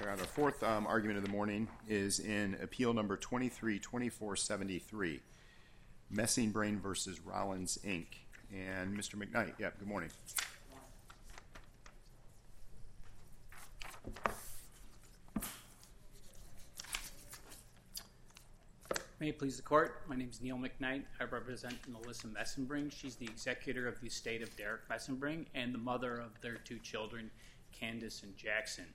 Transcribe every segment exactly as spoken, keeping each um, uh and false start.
All right, our fourth um, argument of the morning is in Appeal Number twenty-three twenty-four seventy-three, Messing Brain versus Rollins, Incorporated. And Mister McKnight, yeah, good morning. May it please the Court, my name is Neil McKnight. I represent Melissa Messenbring. She's the executor of the estate of Derek Messenbring and the mother of their two children, Candace and Jackson.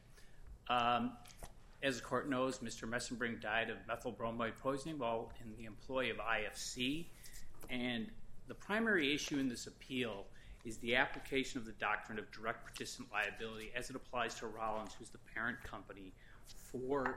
Um, as the Court knows, Mister Messenbring died of methylbromide poisoning while in the employ of I F C, and the primary issue in this appeal is the application of the doctrine of direct participant liability as it applies to Rollins, who's the parent company for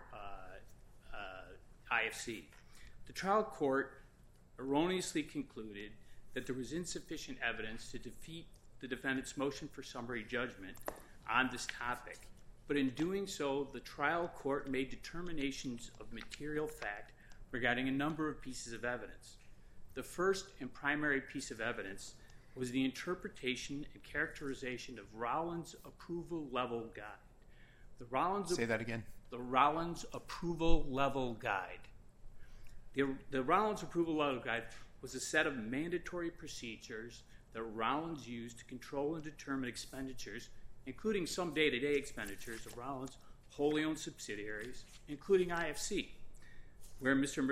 uh, uh, I F C. The trial court erroneously concluded that there was insufficient evidence to defeat the defendant's motion for summary judgment on this topic. But in doing so, the trial court made determinations of material fact regarding a number of pieces of evidence. The first and primary piece of evidence was the interpretation and characterization of Rollins' approval level guide. The Rollins Say that again. The Rollins approval level guide. The, the Rollins approval level guide was a set of mandatory procedures that Rollins used to control and determine expenditures, including some day-to-day expenditures of Rollins' wholly owned subsidiaries, including I F C, where Mister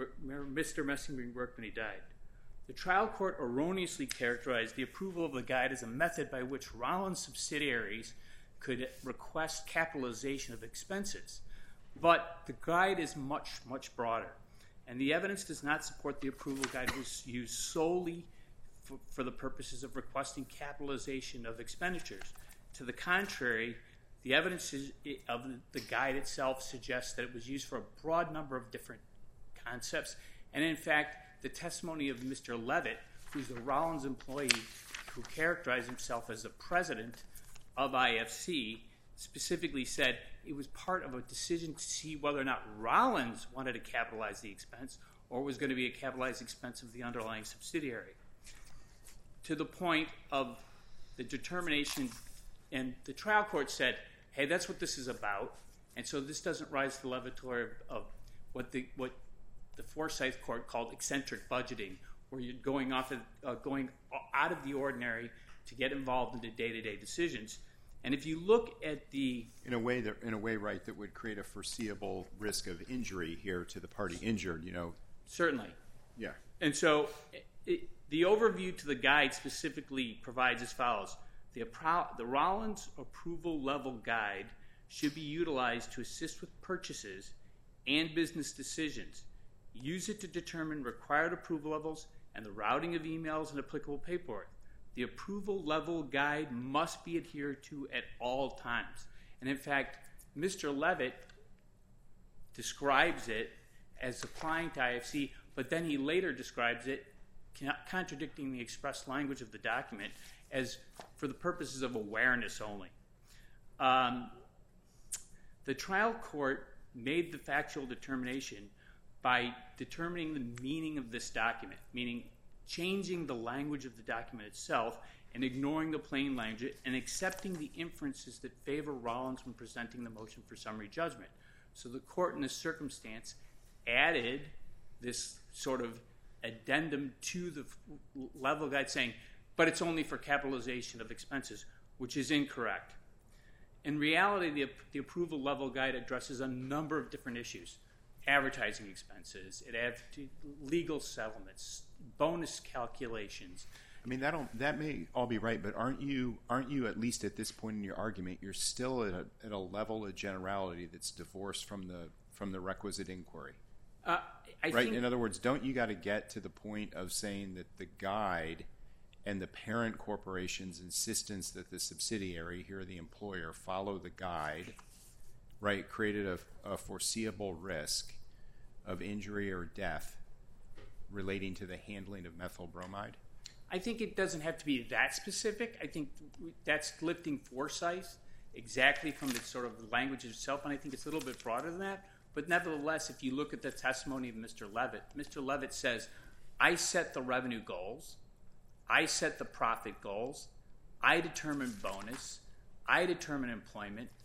Messenbring worked when he died. The trial court erroneously characterized the approval of the guide as a method by which Rollins' subsidiaries could request capitalization of expenses. But the guide is much, much broader, and the evidence does not support the approval guide was used solely for, for the purposes of requesting capitalization of expenditures. To the contrary, the evidence is, of the guide itself suggests that it was used for a broad number of different concepts. And in fact, the testimony of Mister Levitt, who's the Rollins employee who characterized himself as the president of I F C, specifically said it was part of a decision to see whether or not Rollins wanted to capitalize the expense or was going to be a capitalized expense of the underlying subsidiary. To the point of the determination. And the trial court said, hey, that's what this is about. And so this doesn't rise to the level of what the what the Forsyth court called eccentric budgeting, where you're going off of, uh, going out of the ordinary to get involved in the day-to-day decisions. And if you look at the in a way that in a way, right, that would create a foreseeable risk of injury here to the party injured, you know. Certainly. Yeah. And so it, the overview to the guide specifically provides as follows. The, the Rollins approval level guide should be utilized to assist with purchases and business decisions. Use it to determine required approval levels and the routing of emails and applicable paperwork. The approval level guide must be adhered to at all times. And in fact, Mister Levitt describes it as applying to I F C, but then he later describes it, contradicting the express language of the document, as for the purposes of awareness only. Um, the trial court made the factual determination by determining the meaning of this document, meaning changing the language of the document itself and ignoring the plain language and accepting the inferences that favor Rollins when presenting the motion for summary judgment. So the court in this circumstance added this sort of addendum to the level guide saying, but it's only for capitalization of expenses, which is incorrect. In reality, the, the approval level guide addresses a number of different issues. Advertising expenses, it adds to legal settlements, bonus calculations. I mean, that'll, that may all be right, but aren't you, aren't you at least at this point in your argument, you're still at a, at a level of generality that's divorced from the, from the requisite inquiry? Uh, I right? think, in other words, don't you got to get to the point of saying that the guide and the parent corporation's insistence that the subsidiary, here the employer, follow the guide, right, created a, a foreseeable risk of injury or death relating to the handling of methyl bromide? I think it doesn't have to be that specific. I think that's lifting Forsyth exactly from the sort of language itself, and I think it's a little bit broader than that. But nevertheless, if you look at the testimony of Mister Levitt, Mister Levitt says, I set the revenue goals, I set the profit goals, I determine bonus, I determine employment,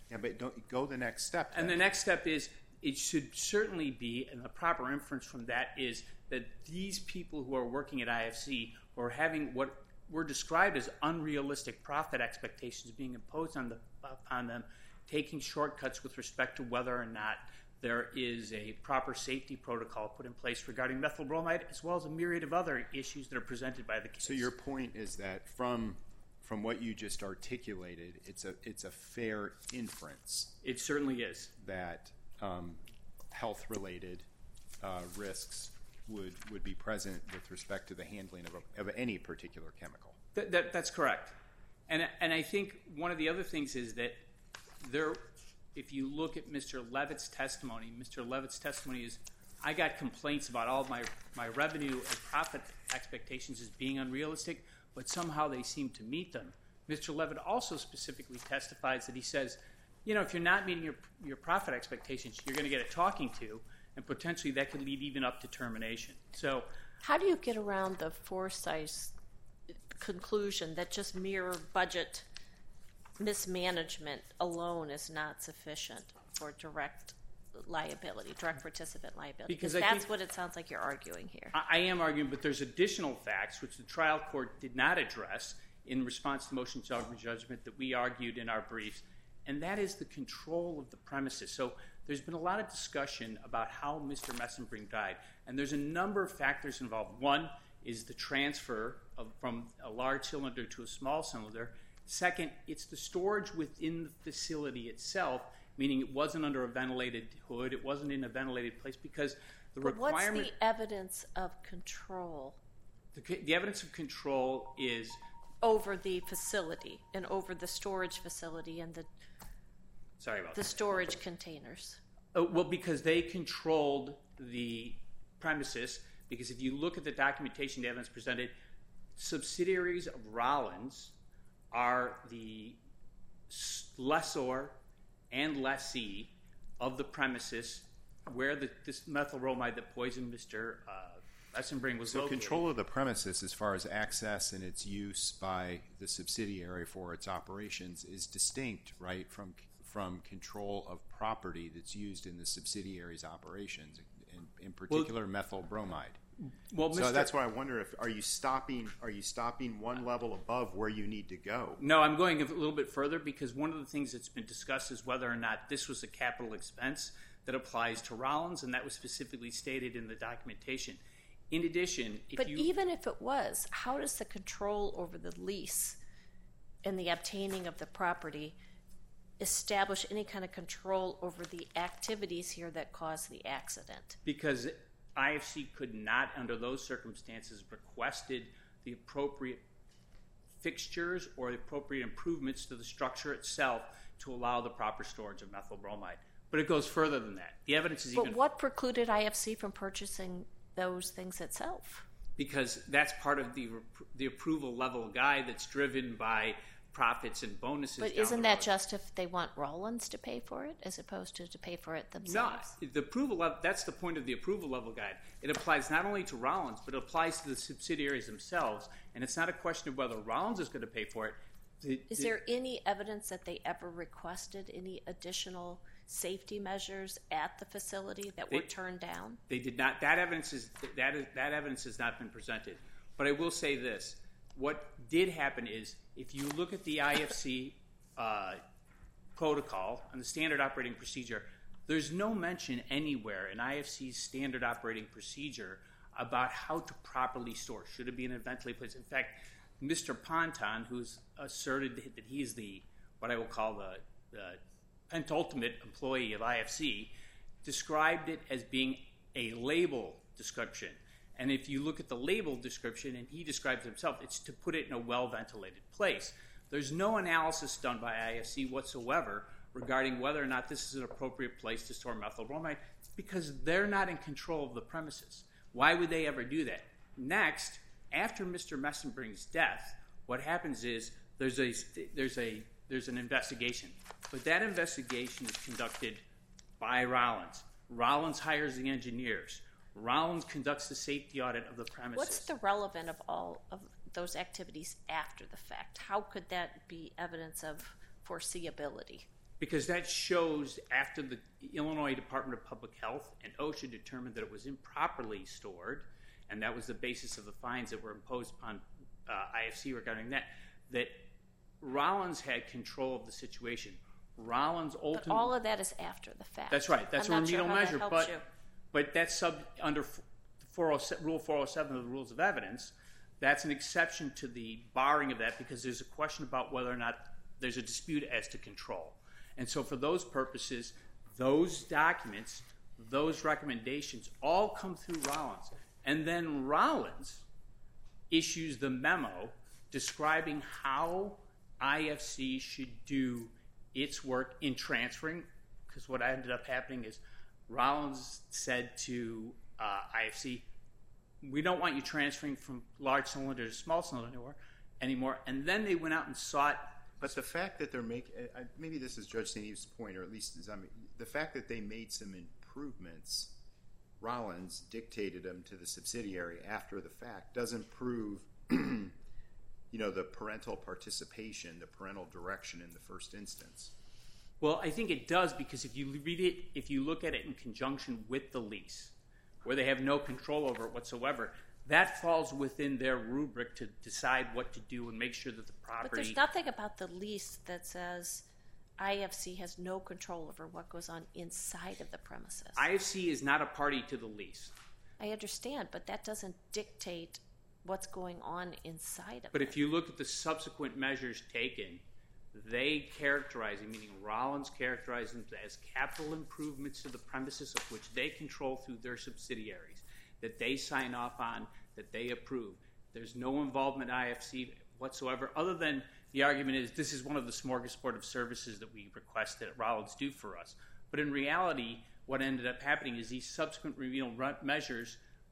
Yeah, but don't go the next step. And then. the next step is it should certainly be, and the proper inference from that is that these people who are working at I F C are having what were described as unrealistic profit expectations being imposed on, the, upon them, taking shortcuts with respect to whether or not there is a proper safety protocol put in place regarding methyl bromide, as well as a myriad of other issues that are presented by the case. So your point is that from from what you just articulated, it's a it's a fair inference. It certainly is. That um, health-related uh, risks would would be present with respect to the handling of, a, of any particular chemical. That, that, that's correct. And, and I think one of the other things is that there, if you look at Mister Levitt's testimony, Mister Levitt's testimony is, I got complaints about all of my, my revenue and profit expectations as being unrealistic, but somehow they seem to meet them. Mister Levitt also specifically testifies that he says, you know, if you're not meeting your, your profit expectations, you're going to get a talking to, and potentially that could lead even up to termination. So, how do you get around the Forsyth conclusion that just mere budget mismanagement alone is not sufficient for direct liability, direct participant liability? Because Because I that's think- what it sounds like you're arguing here. I, I am arguing, but there's additional facts which the trial court did not address in response to the motion to judgment that we argued in our briefs, and that is the control of the premises. So there's been a lot of discussion about how Mister Messenbrink died, and there's a number of factors involved. One is the transfer of, from a large cylinder to a small cylinder. Second, it's the storage within the facility itself, meaning it wasn't under a ventilated hood, it wasn't in a ventilated place, because the But what's requirement... the evidence of control The, the evidence of control is... over the facility and over the storage facility and the Sorry about the that. storage containers? Oh, well, because they controlled the premises, because if you look at the documentation, the evidence presented, subsidiaries of Rollins are the lessor and lessee of the premises where the, this methyl bromide that poisoned Mister Uh, Messenbrink was So located. control of the premises as far as access and its use by the subsidiary for its operations is distinct, right, from from control of property that's used in the subsidiary's operations, in, in particular well, methyl bromide. Well, so Mister that's why I wonder if are you stopping are you stopping one level above where you need to go? No, I'm going a little bit further, because one of the things that's been discussed is whether or not this was a capital expense that applies to Rollins, and that was specifically stated in the documentation. In addition, if But you, even if it was, how does the control over the lease and the obtaining of the property establish any kind of control over the activities here that caused the accident? Because I F C could not, under those circumstances, requested the appropriate fixtures or the appropriate improvements to the structure itself to allow the proper storage of methyl bromide. But it goes further than that. The evidence is But even... what precluded I F C from purchasing those things itself? Because that's part of the the approval level guide that's driven by profits and bonuses. But down isn't the that road. just if they want Rollins to pay for it as opposed to to pay for it No, themselves? the approval level, that's the point of the approval level guide. It applies not only to Rollins, but it applies to the subsidiaries themselves. And it's not a question of whether Rollins is going to pay for it. The, Is the, there any evidence that they ever requested any additional safety measures at the facility that They- were turned down? They did not. That evidence is that is, that evidence has not been presented. But I will say this: what did happen is, if you look at the I F C uh, protocol and the standard operating procedure, there's no mention anywhere in I F C's standard operating procedure about how to properly store. Should it be in a ventilated place? In fact, Mister Ponton, who's asserted that he's the what I will call the, the penultimate employee of I F C, described it as being a label description. And if you look at the label description, and he describes it himself, it's to put it in a well-ventilated place. There's no analysis done by I F C whatsoever regarding whether or not this is an appropriate place to store methyl bromide, because they're not in control of the premises. Why would they ever do that? Next, after Mister Messenbrink's death, what happens is there's a there's a there's an investigation, but that investigation is conducted by Rollins. Rollins hires the engineers. Rollins conducts the safety audit of the premises. What's the relevance of all of those activities after the fact? How could that be evidence of foreseeability? Because that shows after the Illinois Department of Public Health and OSHA determined that it was improperly stored, and that was the basis of the fines that were imposed upon uh, I F C regarding that, that Rollins had control of the situation. Rollins ultimately... But all of that is after the fact. That's right. That's I'm a not sure remedial how measure. that helps But, you. but that's sub under four oh seven, Rule four oh seven of the Rules of Evidence. That's an exception to the barring of that because there's a question about whether or not there's a dispute as to control. And so for those purposes, those documents, those recommendations all come through Rollins. And then Rollins issues the memo describing how I F C should do its work in transferring, because what ended up happening is Rollins said to uh, I F C, we don't want you transferring from large cylinder to small cylinder anymore, anymore. And then they went out and sought... But the fact that they're making, maybe this is Judge Saint Eve's point, or at least I mean, the fact that they made some improvements, Rollins dictated them to the subsidiary after the fact, doesn't prove, you know, the parental participation, the parental direction in the first instance. Well, I think it does because if you read it, if you look at it in conjunction with the lease, where they have no control over it whatsoever, that falls within their rubric to decide what to do and make sure that the property... But there's nothing about the lease that says I F C has no control over what goes on inside of the premises. I F C is not a party to the lease. I understand, but that doesn't dictate what's going on inside of But it. if you look at the subsequent measures taken, they characterize it, meaning Rollins characterized them as capital improvements to the premises of which they control through their subsidiaries, that they sign off on, that they approve. There's no involvement in I F C whatsoever, other than the argument is this is one of the smorgasbord of services that we request that Rollins do for us. But in reality, what ended up happening is these subsequent remedial measures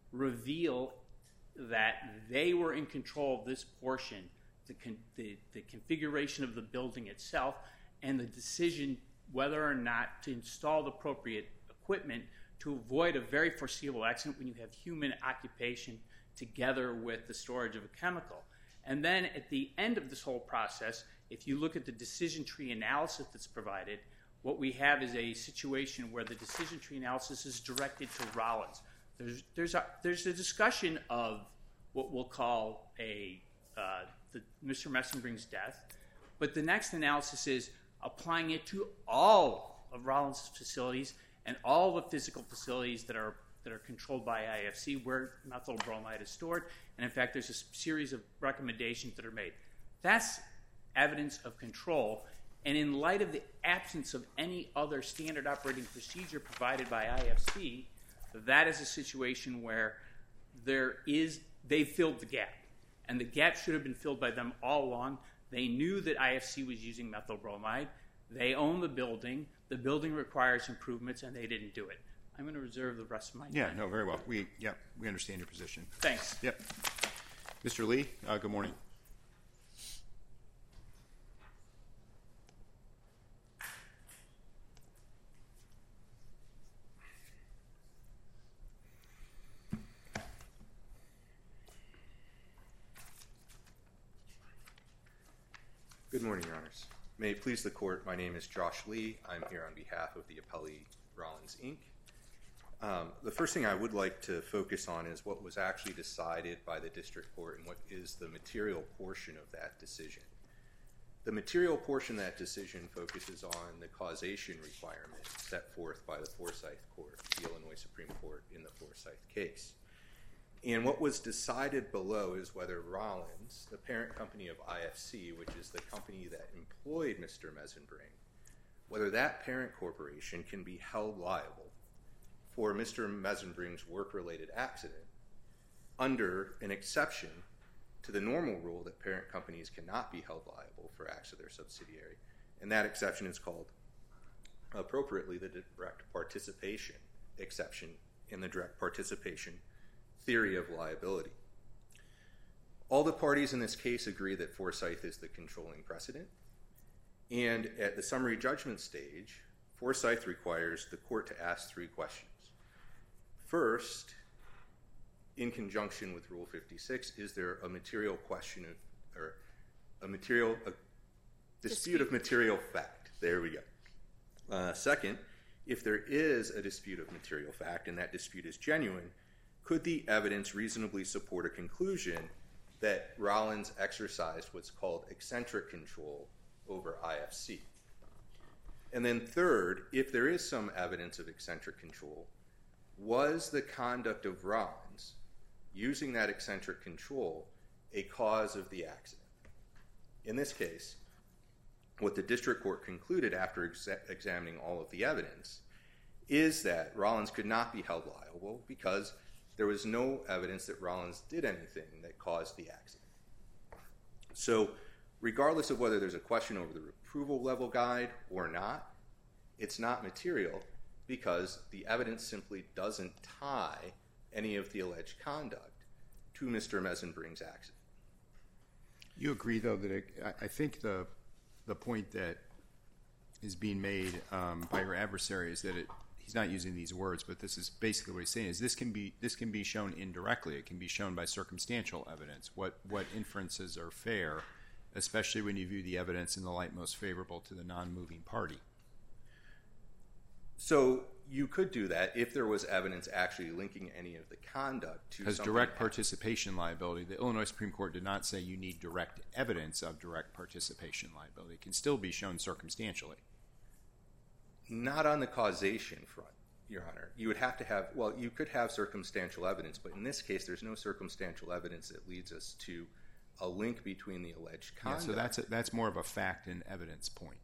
reveal that they were in control of this portion, the, con- the, the configuration of the building itself, and the decision whether or not to install the appropriate equipment to avoid a very foreseeable accident when you have human occupation together with the storage of a chemical. And then at the end of this whole process, if you look at the decision tree analysis that's provided, what we have is a situation where the decision tree analysis is directed to Rollins. There's, there's, a, there's a discussion of what we'll call a uh, the, Mister Messenbring's death, but the next analysis is applying it to all of Rollins' facilities and all the physical facilities that are that are controlled by I F C where methyl bromide is stored. And in fact, there's a series of recommendations that are made. That's evidence of control. And in light of the absence of any other standard operating procedure provided by I F C, that is a situation where there is, they filled the gap. And the gap should have been filled by them all along. They knew that I F C was using methyl bromide. They own the building. The building requires improvements, and they didn't do it. I'm going to reserve the rest of my time. Yeah, no, very well. We, yeah, we understand your position. Thanks. Yep. Mister Lee, uh, good morning. Good morning, Your Honors. May it please the Court, my name is Josh Lee. I'm here on behalf of the appellee, Rollins, Incorporated. Um, the first thing I would like to focus on is what was actually decided by the District Court and what is the material portion of that decision. The material portion of that decision focuses on the causation requirement set forth by the Forsyth Court, the Illinois Supreme Court, in the Forsyth case. And what was decided below is whether Rollins, the parent company of I F C, which is the company that employed Mister Messenbring, whether that parent corporation can be held liable for Mister Messenbring's work-related accident under an exception to the normal rule that parent companies cannot be held liable for acts of their subsidiary. And that exception is called, appropriately, the direct participation exception in the direct participation theory of liability. All the parties in this case agree that Forsyth is the controlling precedent. And at the summary judgment stage, Forsyth requires the court to ask three questions. First, in conjunction with Rule fifty-six, is there a material question of, or a material, a dispute, dispute of material fact? There we go. Uh, second, if there is a dispute of material fact and that dispute is genuine, could the evidence reasonably support a conclusion that Rollins exercised what's called eccentric control over I F C? And then third, if there is some evidence of eccentric control, was the conduct of Rollins using that eccentric control a cause of the accident? In this case, what the district court concluded after ex- examining all of the evidence is that Rollins could not be held liable because there was no evidence that Rollins did anything that caused the accident. So regardless of whether there's a question over the approval level guide or not, it's not material because the evidence simply doesn't tie any of the alleged conduct to Mister Mesenbring's accident. You agree, though, that it, I think the the point that is being made um, by your adversary is that it, he's not using these words, but this is basically what he's saying is this can be this can be shown indirectly. It can be shown by circumstantial evidence. What what inferences are fair, especially when you view the evidence in the light most favorable to the non-moving party. So you could do that if there was evidence actually linking any of the conduct to Because something direct else. Participation liability, the Illinois Supreme Court did not say you need direct evidence of direct participation liability. It can still be shown circumstantially. Not on the causation front, Your Honor. You would have to have, well, you could have circumstantial evidence, but in this case there's no circumstantial evidence that leads us to a link between the alleged Yeah, conduct. so that's a, that's more of a fact and evidence point.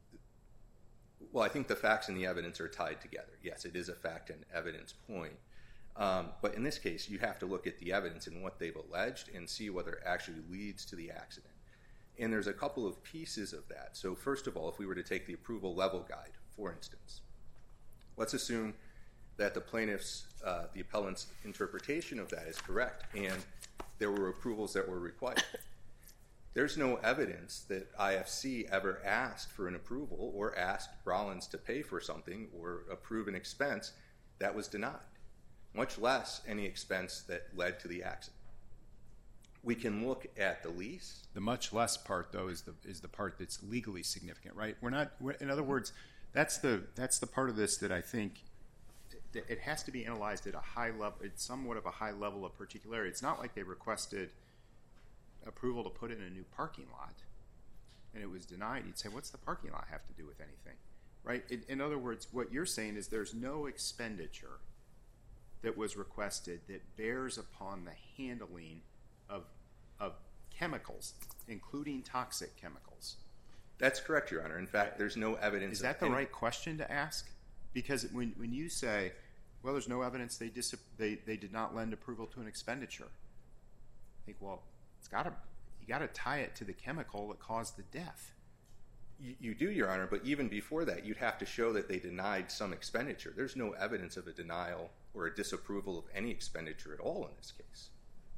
Well, I think the facts and the evidence are tied together. Yes, it is a fact and evidence point. Um, but in this case, you have to look at the evidence and what they've alleged and see whether it actually leads to the accident. And there's a couple of pieces of that. So first of all, if we were to take the approval level guide, for instance, let's assume that the plaintiff's, uh, the appellant's interpretation of that is correct and there were approvals that were required. There's no evidence that I F C ever asked for an approval or asked Rollins to pay for something or approve an expense that was denied, much less any expense that led to the accident. We can look at the lease. The much less part, though, is the is the part that's legally significant, right? We're not. We're, in other words, that's the that's the part of this that I think it, it has to be analyzed at a high level. It's somewhat of a high level of particularity. It's not like they requested approval to put in a new parking lot and it was denied. You'd say, what's the parking lot have to do with anything, right? In, in other words, what you're saying is there's no expenditure that was requested that bears upon the handling of of chemicals, including toxic chemicals. That's correct, Your Honor. In fact, there's no evidence. Is that the any- right question to ask? Because when when you say, well, there's no evidence they dis- they they did not lend approval to an expenditure, I think, well, it's got to you got to tie it to the chemical that caused the death. You, you do, Your Honor, but even before that, you'd have to show that they denied some expenditure. There's no evidence of a denial or a disapproval of any expenditure at all in this case.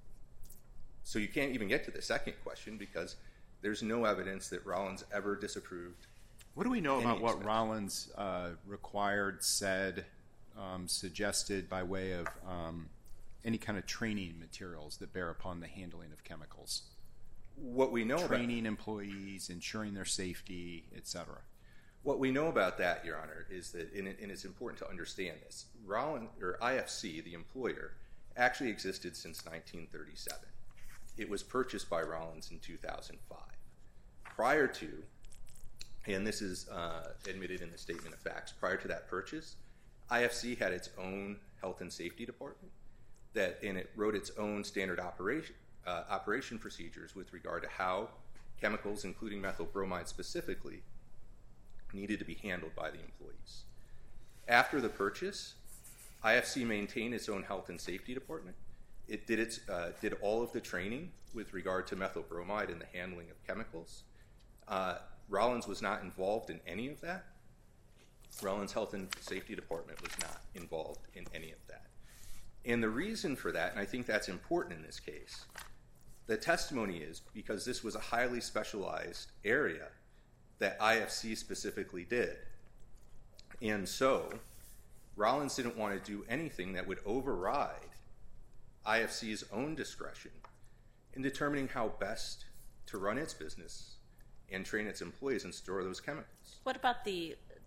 So you can't even get to the second question because there's no evidence that Rollins ever disapproved. What do we know Any about what expense. Rollins uh, required, said, um, suggested by way of um, any kind of training materials that bear upon the handling of chemicals? What we know about Training employees, ensuring their safety, et cetera. what we know about that, Your Honor, is that, and, it, and it's important to understand this. Rollins or I F C, the employer, actually existed since nineteen thirty-seven. It was purchased by Rollins in two thousand five. Prior to, and this is uh, admitted in the statement of facts, prior to that purchase, I F C had its own health and safety department that, and it wrote its own standard operation uh, operation procedures with regard to how chemicals, including methyl bromide specifically, needed to be handled by the employees. After the purchase, I F C maintained its own health and safety department. It did its uh, did all of the training with regard to methyl bromide and the handling of chemicals. Uh, Rollins was not involved in any of that. Rollins' health and safety department was not involved in any of that. And the reason for that, and I think that's important in this case, the testimony is because this was a highly specialized area that I F C specifically did. And so Rollins didn't want to do anything that would override I F C's own discretion in determining how best to run its business and train its employees and store those chemicals. What about the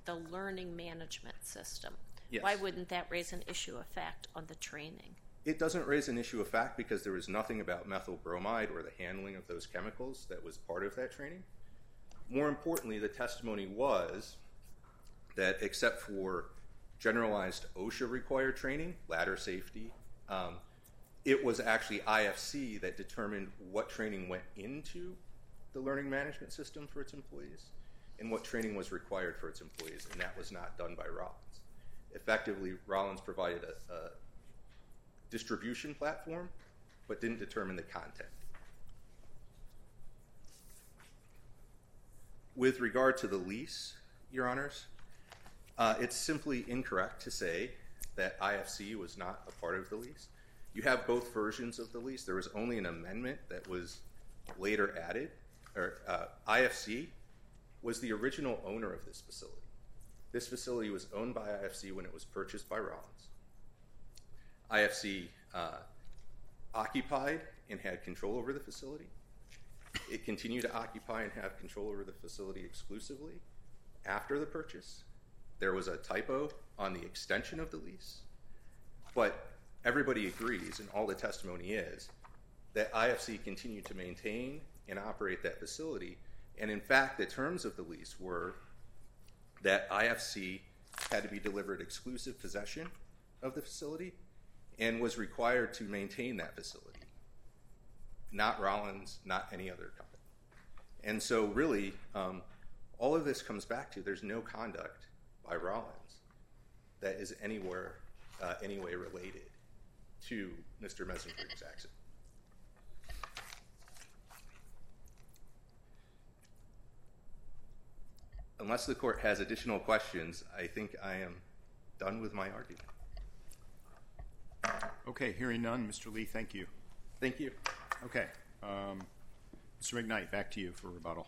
the learning management system. Yes. Why wouldn't that raise an issue of fact on the training? It doesn't raise an issue of fact because there was nothing about methyl bromide or the handling of those chemicals that was part of that training. More importantly, the testimony was that except for generalized OSHA-required training, ladder safety, um, it was actually I F C that determined what training went into the learning management system for its employees and what training was required for its employees, and that was not done by Rollins. Effectively, Rollins provided a, a distribution platform, but didn't determine the content. With regard to the lease, Your Honors, uh, it's simply incorrect to say that I F C was not a part of the lease. You have both versions of the lease. There was only an amendment that was later added. Or, uh, I F C was the original owner of this facility. This facility was owned by I F C when it was purchased by Rollins. I F C uh, occupied and had control over the facility. It continued to occupy and have control over the facility exclusively after the purchase. There was a typo on the extension of the lease, but everybody agrees, and all the testimony is, that I F C continued to maintain and operate that facility, and in fact, the terms of the lease were that I F C had to be delivered exclusive possession of the facility and was required to maintain that facility. Not Rollins, not any other company. And so really, um, all of this comes back to there's no conduct by Rollins that is anywhere, uh, any way related to Mister Mesenberg's accident. Unless the court has additional questions, I think I am done with my argument. Okay, hearing none, Mister Lee, thank you. Thank you. Okay, um, Mister McKnight, back to you for rebuttal.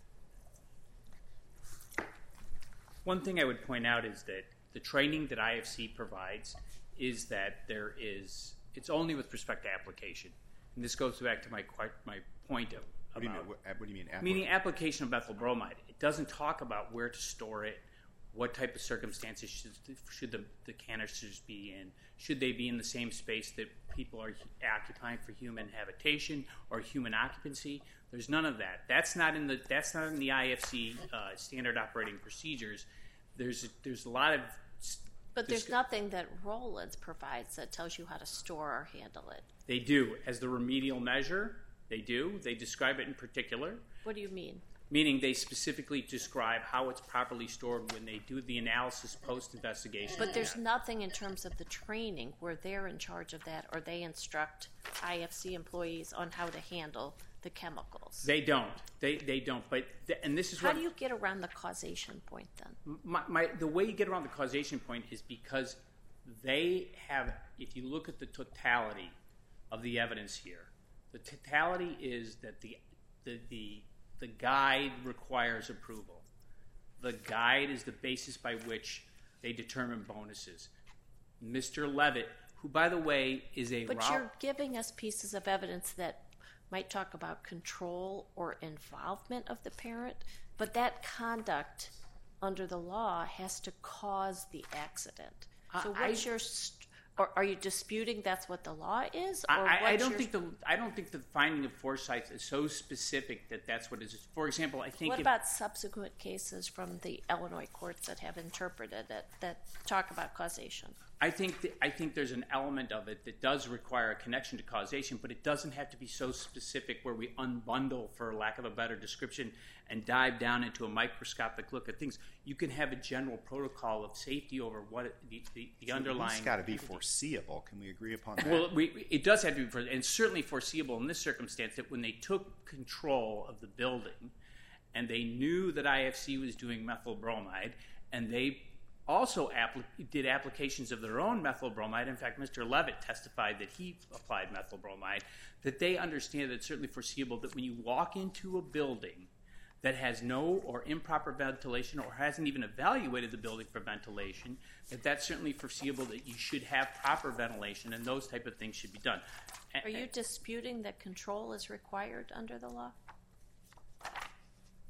One thing I would point out is that the training that I F C provides is that there is, it's only with respect to application. And this goes back to my my point of, What do you about, mean, what, what do you mean? Application? meaning application of methyl bromide. It doesn't talk about where to store it, what type of circumstances should, should the, the canisters be in, should they be in the same space that people are occupying for human habitation or human occupancy. There's none of that. That's not in the that's not in the I F C uh, standard operating procedures. There's there's a lot of But there's nothing that Rollins provides that tells you how to store or handle it. They do. As the remedial measure, they do. They describe it in particular. What do you mean? Meaning they specifically describe how it's properly stored when they do the analysis post-investigation. But there's nothing in terms of the training where they're in charge of that or they instruct I F C employees on how to handle the chemicals. They don't. They they don't. But th- and this is how what, do you get around the causation point then? My, my, the way you get around the causation point is because they have, if you look at the totality of the evidence here, the totality is that the the the, the guide requires approval. The guide is the basis by which they determine bonuses. Mister Levitt, who, by the way, is a... But Ro- you're giving us pieces of evidence that might talk about control or involvement of the parent, but that conduct under the law has to cause the accident. So I, what's your... St- or are you disputing that's what the law is? Or I, I what's don't your, think the I don't think the finding of foresight is so specific that that's what it is. For example, I think What if, about subsequent cases from the Illinois courts that have interpreted it that talk about causation? I think th- I think there's an element of it that does require a connection to causation, but it doesn't have to be so specific where we unbundle, for lack of a better description, and dive down into a microscopic look at things. You can have a general protocol of safety over what it, the, the, the So underlying. It's got to be entity. foreseeable. Can we agree upon that? Well, we, it does have to be, for, and certainly foreseeable in this circumstance, that when they took control of the building, and they knew that I F C was doing methyl bromide, and they also apl- did applications of their own methyl bromide. In fact, Mister Levitt testified that he applied methyl bromide, that they understand that it's certainly foreseeable that when you walk into a building that has no or improper ventilation or hasn't even evaluated the building for ventilation, that that's certainly foreseeable that you should have proper ventilation and those type of things should be done. Are you disputing that control is required under the law? I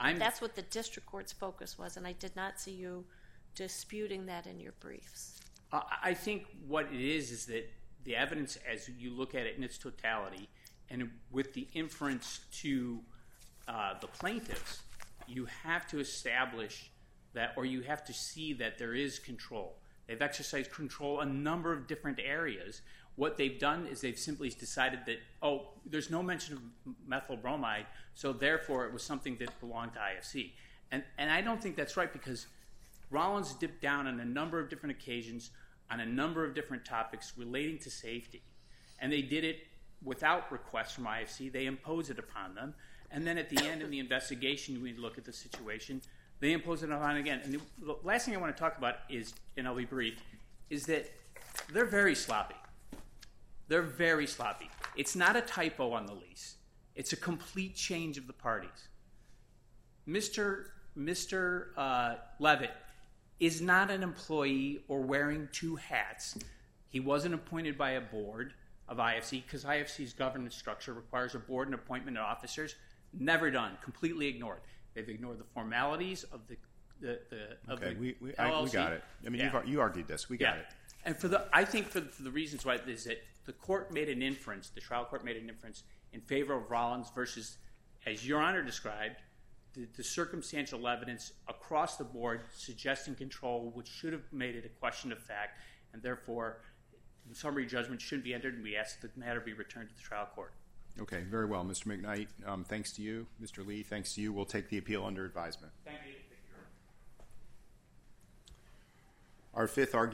I'm, That's what the district court's focus was, and I did not see you disputing that in your briefs. Uh, I think what it is is that the evidence, as you look at it in its totality, and with the inference to uh, the plaintiffs, you have to establish that, or you have to see that there is control. They've exercised control a number of different areas. What they've done is they've simply decided that, oh, there's no mention of methyl bromide, so therefore it was something that belonged to I F C. And, and I don't think that's right, because Rollins dipped down on a number of different occasions on a number of different topics relating to safety. And they did it without request from I F C. They imposed it upon them. And then at the end of the investigation, we look at the situation, they impose it on again. And the last thing I want to talk about is, and I'll be brief, is that they're very sloppy. They're very sloppy. It's not a typo on the lease. It's a complete change of the parties. Mister Mister Uh, Levitt is not an employee or wearing two hats. He wasn't appointed by a board of I F C, because I F C's governance structure requires a board and appointment of officers. Never done. Completely ignored. They've ignored the formalities of the the, the of Okay, the we we, L L C. I, we got it. I mean, Yeah. you've ar- you argued this. We got Yeah. it. And for the, I think for the, for the reasons why is that the court made an inference, the trial court made an inference in favor of Rollins versus, as Your Honor described, the, the circumstantial evidence across the board suggesting control, which should have made it a question of fact, and therefore, summary judgment shouldn't be entered, and we ask that the matter be returned to the trial court. Okay, very well, Mister McKnight. Um, thanks to you, Mister Lee. Thanks to you. We'll take the appeal under advisement. Thank you. Our fifth argument.